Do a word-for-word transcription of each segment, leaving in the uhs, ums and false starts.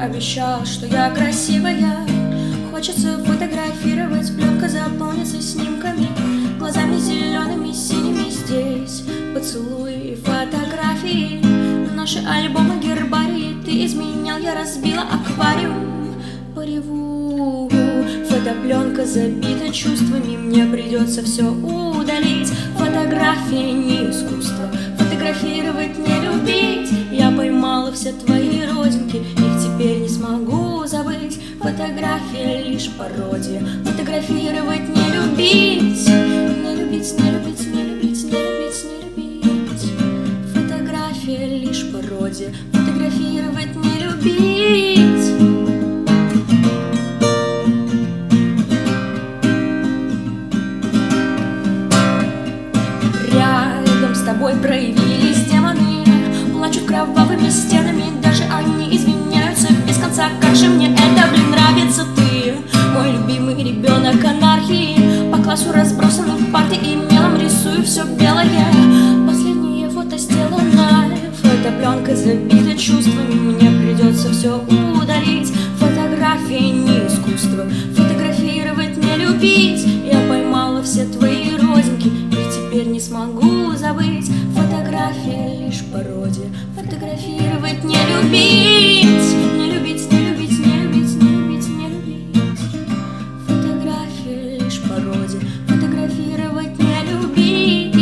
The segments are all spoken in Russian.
обещал, что я красивая. Хочется фотографировать, пленка заполнится снимками, глазами зелеными, синими здесь поцелуи и фотографии. Наши альбомы, гербарии, ты изменял, я разбила аквариум по реву. Фотопленка забита чувствами, мне придется все удалить. Фотография не искусство, фотографировать не любить. Я поймала все твои родинки, их теперь не смогу забыть. Фотография лишь пародия, фотографировать не любить. Не любить, не любить, не любить, не любить, не любить. Фотография лишь пародия, фотографировать не любить. Рядом с тобой проявились демоны, плачут кровавыми стенами, даже они извиняются без конца. Как же мне это, блин, нравится ты, мой любимый ребенок анархии. По классу разбросаны парты и мелом рисую все белое. Последнее фото сделано, фотопленка забита чувствами, мне придется все удалить. Фотография не искусство, фотографировать не любить. Я поймала все твои родинки, их теперь не смогу забыть. Фотография лишь пародия, фотографировать не любить. Не любить, не любить, не любить, не любить, не любить. Фотография лишь пародия, фотографировать не любить.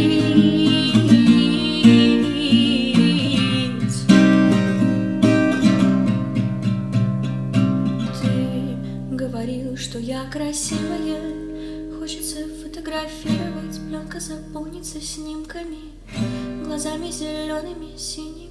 Ты говорил, что я красивая, хочется фотографировать, пленка заполнится снимками, глазами зелеными, синими.